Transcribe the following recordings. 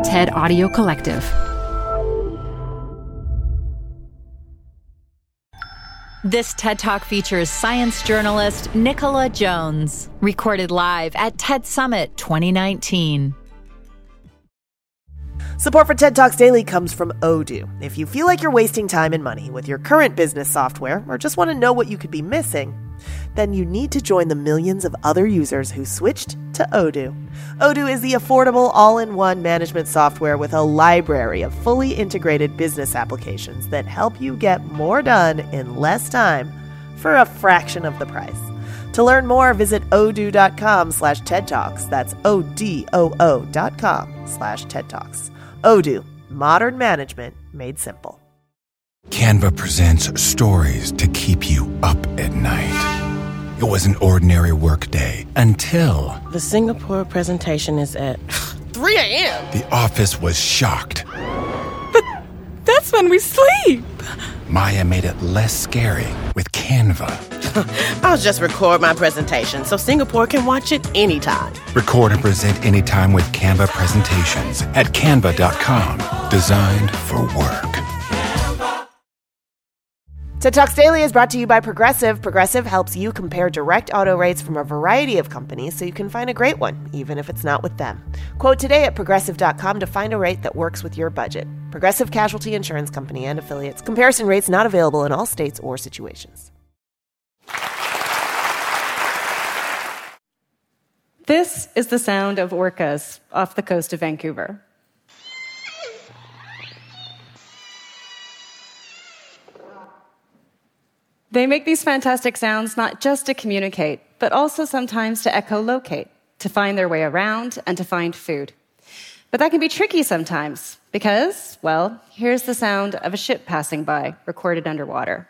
TED Audio Collective. This TED Talk features science journalist Nicola Jones, recorded live at TED Summit 2019. Support for TED Talks Daily comes from Odoo. If you feel like you're wasting time and money with your current business software or just want to know what you could be missing, then you need to join the millions of other users who switched to Odoo. Odoo is the affordable all-in-one management software with a library of fully integrated business applications that help you get more done in less time for a fraction of the price. To learn more, visit odoo.com/TED Talks. That's ODOO.com/TED Talks. Odoo, modern management made simple. Canva presents stories to keep you up at night. It was an ordinary workday until the Singapore presentation is at 3 a.m. the office was shocked. But that's when we sleep. Maya made it less scary with Canva. I'll just record my presentation so Singapore can watch it anytime. Record and present anytime with Canva presentations at canva.com. Designed for work. TED Talks Daily is brought to you by Progressive. Progressive helps you compare direct auto rates from a variety of companies so you can find a great one, even if it's not with them. Quote today at Progressive.com to find a rate that works with your budget. Progressive Casualty Insurance Company and Affiliates. Comparison rates not available in all states or situations. This is the sound of orcas off the coast of Vancouver. They make these fantastic sounds not just to communicate, but also sometimes to echolocate, to find their way around and to find food. But that can be tricky sometimes because, well, here's the sound of a ship passing by, recorded underwater.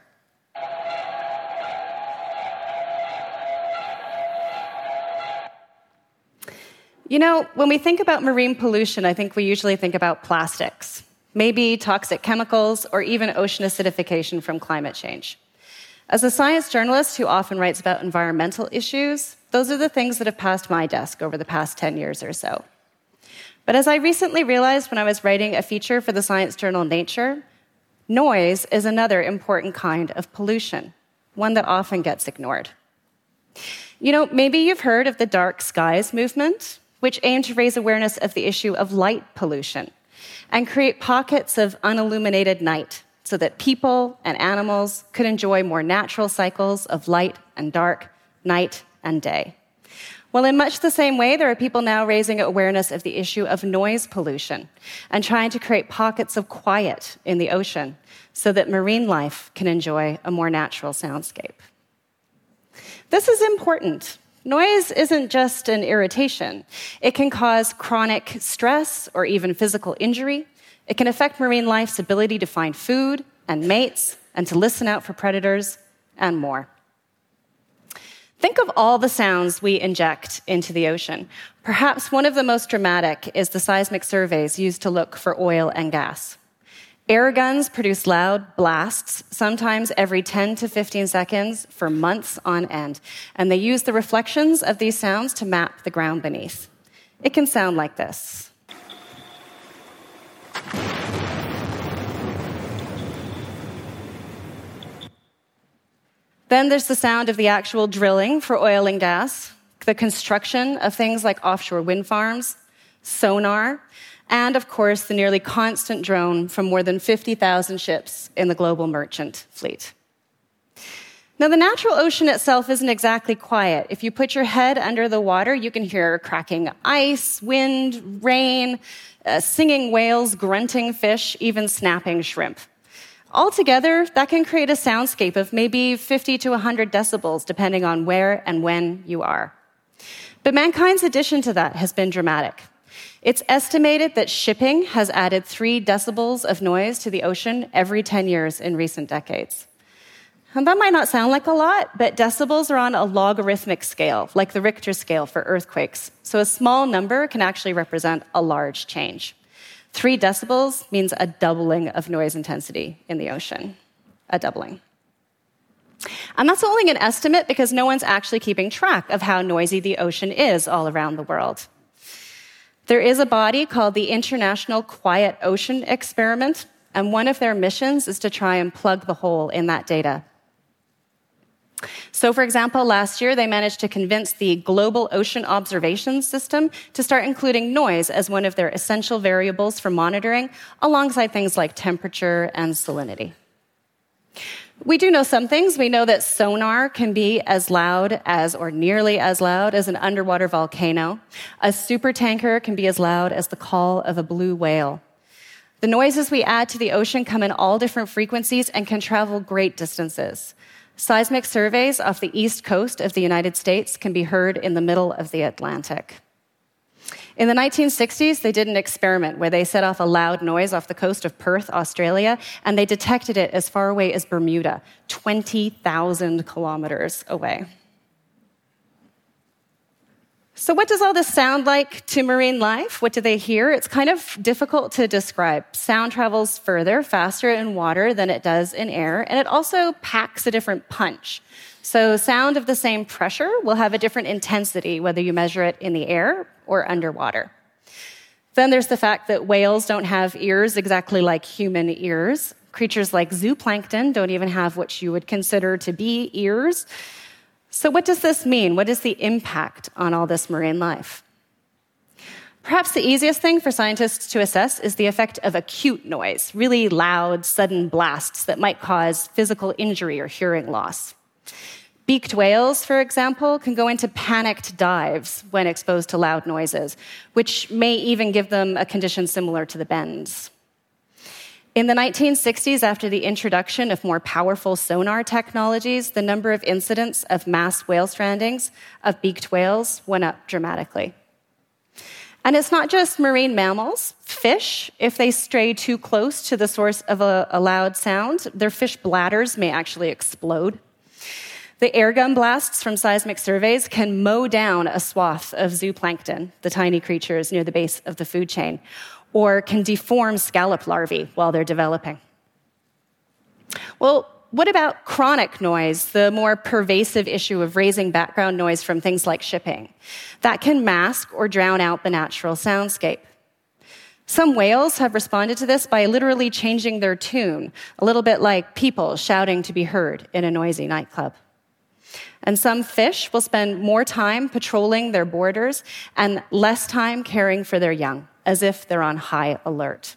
You know, when we think about marine pollution, I think we usually think about plastics, maybe toxic chemicals, or even ocean acidification from climate change. As a science journalist who often writes about environmental issues, those are the things that have passed my desk over the past 10 years or so. But as I recently realized when I was writing a feature for the science journal Nature, noise is another important kind of pollution, one that often gets ignored. You know, maybe you've heard of the Dark Skies movement, which aimed to raise awareness of the issue of light pollution and create pockets of unilluminated night so that people and animals could enjoy more natural cycles of light and dark, night and day. Well, in much the same way, there are people now raising awareness of the issue of noise pollution and trying to create pockets of quiet in the ocean so that marine life can enjoy a more natural soundscape. This is important. Noise isn't just an irritation. It can cause chronic stress or even physical injury. It can affect marine life's ability to find food and mates and to listen out for predators and more. Think of all the sounds we inject into the ocean. Perhaps one of the most dramatic is the seismic surveys used to look for oil and gas. Air guns produce loud blasts, sometimes every 10 to 15 seconds for months on end, and they use the reflections of these sounds to map the ground beneath. It can sound like this. Then there's the sound of the actual drilling for oil and gas, the construction of things like offshore wind farms, sonar, and, of course, the nearly constant drone from more than 50,000 ships in the global merchant fleet. Now, the natural ocean itself isn't exactly quiet. If you put your head under the water, you can hear cracking ice, wind, rain, singing whales, grunting fish, even snapping shrimp. Altogether, that can create a soundscape of maybe 50 to 100 decibels, depending on where and when you are. But mankind's addition to that has been dramatic. It's estimated that shipping has added 3 decibels of noise to the ocean every 10 years in recent decades. And that might not sound like a lot, but decibels are on a logarithmic scale, like the Richter scale for earthquakes. So a small number can actually represent a large change. 3 decibels means a doubling of noise intensity in the ocean. A doubling. And that's only an estimate because no one's actually keeping track of how noisy the ocean is all around the world. There is a body called the International Quiet Ocean Experiment, and one of their missions is to try and plug the hole in that data. So, for example, last year they managed to convince the Global Ocean Observation System to start including noise as one of their essential variables for monitoring, alongside things like temperature and salinity. We do know some things. We know that sonar can be as loud as, or nearly as loud as, an underwater volcano. A supertanker can be as loud as the call of a blue whale. The noises we add to the ocean come in all different frequencies and can travel great distances. Seismic surveys off the east coast of the United States can be heard in the middle of the Atlantic. In the 1960s, they did an experiment where they set off a loud noise off the coast of Perth, Australia, and they detected it as far away as Bermuda, 20,000 kilometers away. So what does all this sound like to marine life? What do they hear? It's kind of difficult to describe. Sound travels further, faster in water than it does in air, and it also packs a different punch. So sound of the same pressure will have a different intensity, whether you measure it in the air or underwater. Then there's the fact that whales don't have ears exactly like human ears. Creatures like zooplankton don't even have what you would consider to be ears. So what does this mean? What is the impact on all this marine life? Perhaps the easiest thing for scientists to assess is the effect of acute noise, really loud, sudden blasts that might cause physical injury or hearing loss. Beaked whales, for example, can go into panicked dives when exposed to loud noises, which may even give them a condition similar to the bends. In the 1960s, after the introduction of more powerful sonar technologies, the number of incidents of mass whale strandings of beaked whales went up dramatically. And it's not just marine mammals. Fish, if they stray too close to the source of a loud sound, their fish bladders may actually explode. The airgun blasts from seismic surveys can mow down a swath of zooplankton, the tiny creatures near the base of the food chain, or can deform scallop larvae while they're developing. Well, what about chronic noise, the more pervasive issue of raising background noise from things like shipping? That can mask or drown out the natural soundscape. Some whales have responded to this by literally changing their tune, a little bit like people shouting to be heard in a noisy nightclub. And some fish will spend more time patrolling their borders and less time caring for their young, as if they're on high alert.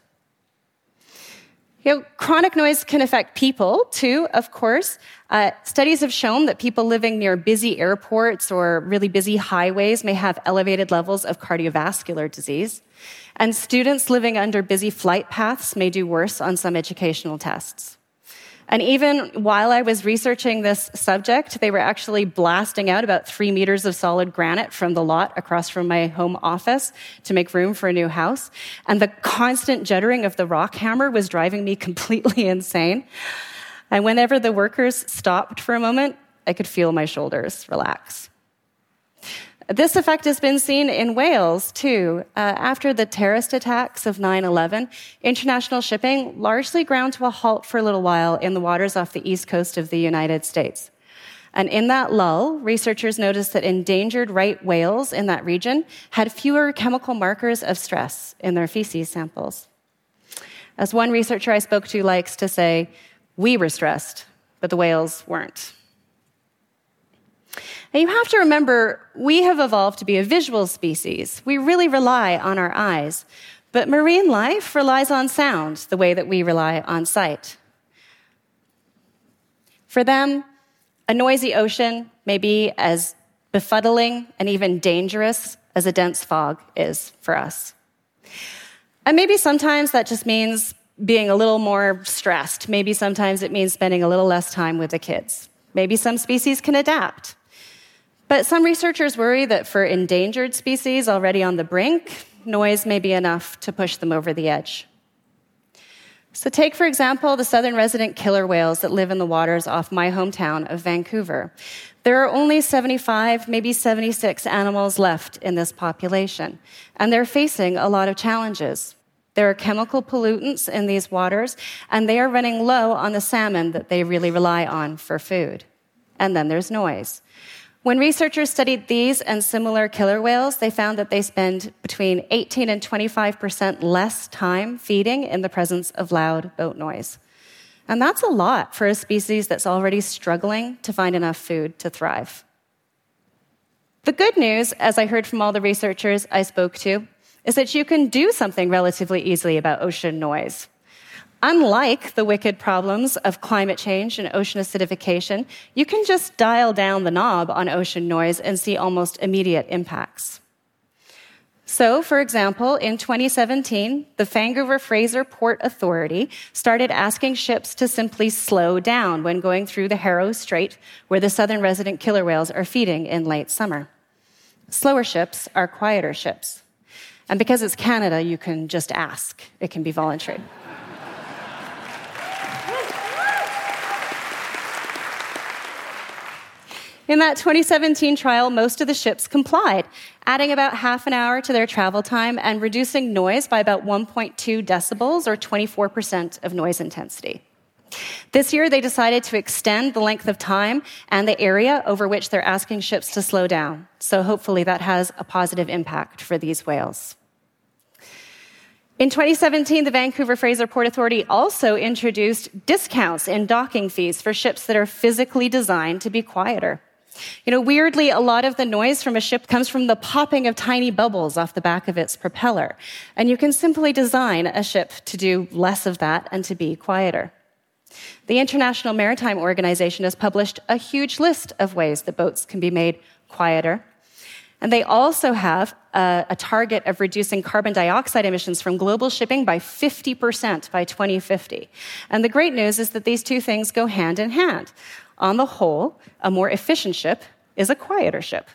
Chronic noise can affect people, too, of course. Studies have shown that people living near busy airports or really busy highways may have elevated levels of cardiovascular disease. And students living under busy flight paths may do worse on some educational tests. And even while I was researching this subject, they were actually blasting out about 3 meters of solid granite from the lot across from my home office to make room for a new house. And the constant juddering of the rock hammer was driving me completely insane. And whenever the workers stopped for a moment, I could feel my shoulders relax. This effect has been seen in whales, too. After the terrorist attacks of 9/11, international shipping largely ground to a halt for a little while in the waters off the east coast of the United States. And in that lull, researchers noticed that endangered right whales in that region had fewer chemical markers of stress in their feces samples. As one researcher I spoke to likes to say, we were stressed, but the whales weren't. And you have to remember, we have evolved to be a visual species. We really rely on our eyes. But marine life relies on sound the way that we rely on sight. For them, a noisy ocean may be as befuddling and even dangerous as a dense fog is for us. And maybe sometimes that just means being a little more stressed. Maybe sometimes it means spending a little less time with the kids. Maybe some species can adapt. But some researchers worry that for endangered species already on the brink, noise may be enough to push them over the edge. So take, for example, the southern resident killer whales that live in the waters off my hometown of Vancouver. There are only 75, maybe 76 animals left in this population, and they're facing a lot of challenges. There are chemical pollutants in these waters, and they are running low on the salmon that they really rely on for food. And then there's noise. When researchers studied these and similar killer whales, they found that they spend between 18 and 25% less time feeding in the presence of loud boat noise. And that's a lot for a species that's already struggling to find enough food to thrive. The good news, as I heard from all the researchers I spoke to, is that you can do something relatively easily about ocean noise. Unlike the wicked problems of climate change and ocean acidification, you can just dial down the knob on ocean noise and see almost immediate impacts. So, for example, in 2017, the Vancouver-Fraser Port Authority started asking ships to simply slow down when going through the Haro Strait, where the southern resident killer whales are feeding in late summer. Slower ships are quieter ships. And because it's Canada, you can just ask. It can be voluntary. In that 2017 trial, most of the ships complied, adding about half an hour to their travel time and reducing noise by about 1.2 decibels, or 24% of noise intensity. This year, they decided to extend the length of time and the area over which they're asking ships to slow down. So hopefully that has a positive impact for these whales. In 2017, the Vancouver-Fraser Port Authority also introduced discounts in docking fees for ships that are physically designed to be quieter. Weirdly, a lot of the noise from a ship comes from the popping of tiny bubbles off the back of its propeller. And you can simply design a ship to do less of that and to be quieter. The International Maritime Organization has published a huge list of ways that boats can be made quieter. And they also have a target of reducing carbon dioxide emissions from global shipping by 50% by 2050. And the great news is that these two things go hand in hand. On the whole, a more efficient ship is a quieter ship.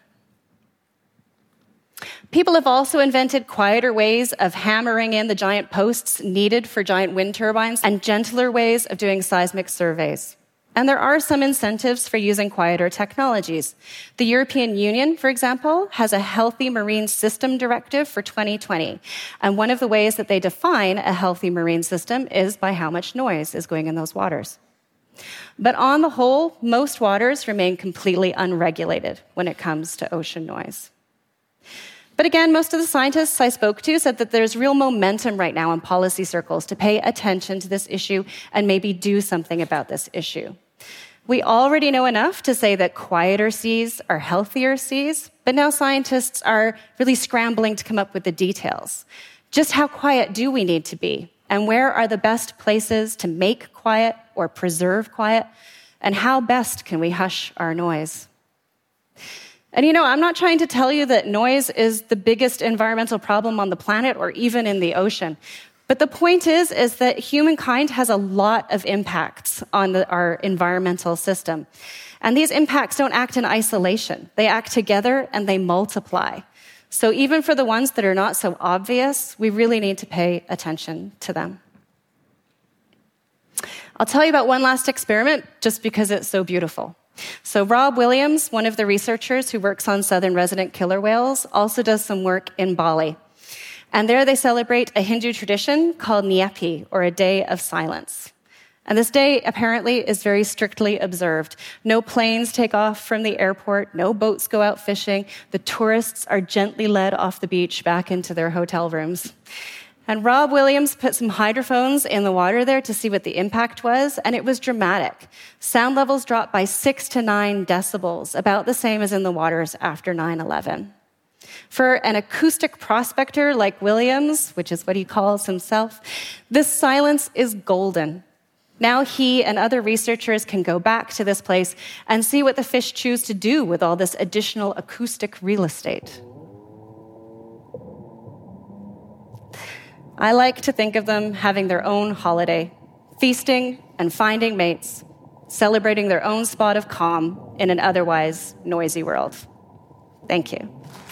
People have also invented quieter ways of hammering in the giant posts needed for giant wind turbines and gentler ways of doing seismic surveys. And there are some incentives for using quieter technologies. The European Union, for example, has a Healthy Marine System Directive for 2020. And one of the ways that they define a healthy marine system is by how much noise is going in those waters. But on the whole, most waters remain completely unregulated when it comes to ocean noise. But again, most of the scientists I spoke to said that there's real momentum right now in policy circles to pay attention to this issue and maybe do something about this issue. We already know enough to say that quieter seas are healthier seas, but now scientists are really scrambling to come up with the details. Just how quiet do we need to be? And where are the best places to make quiet or preserve quiet? And how best can we hush our noise? And I'm not trying to tell you that noise is the biggest environmental problem on the planet or even in the ocean. But the point is that humankind has a lot of impacts on our environmental system. And these impacts don't act in isolation. They act together and they multiply. So even for the ones that are not so obvious, we really need to pay attention to them. I'll tell you about one last experiment just because it's so beautiful. So Rob Williams, one of the researchers who works on southern resident killer whales, also does some work in Bali. And there they celebrate a Hindu tradition called Nyepi, or a day of silence. And this day, apparently, is very strictly observed. No planes take off from the airport, no boats go out fishing. The tourists are gently led off the beach back into their hotel rooms. And Rob Williams put some hydrophones in the water there to see what the impact was, and it was dramatic. Sound levels dropped by 6 to 9 decibels, about the same as in the waters after 9/11. For an acoustic prospector like Williams, which is what he calls himself, this silence is golden. Now he and other researchers can go back to this place and see what the fish choose to do with all this additional acoustic real estate. I like to think of them having their own holiday, feasting and finding mates, celebrating their own spot of calm in an otherwise noisy world. Thank you.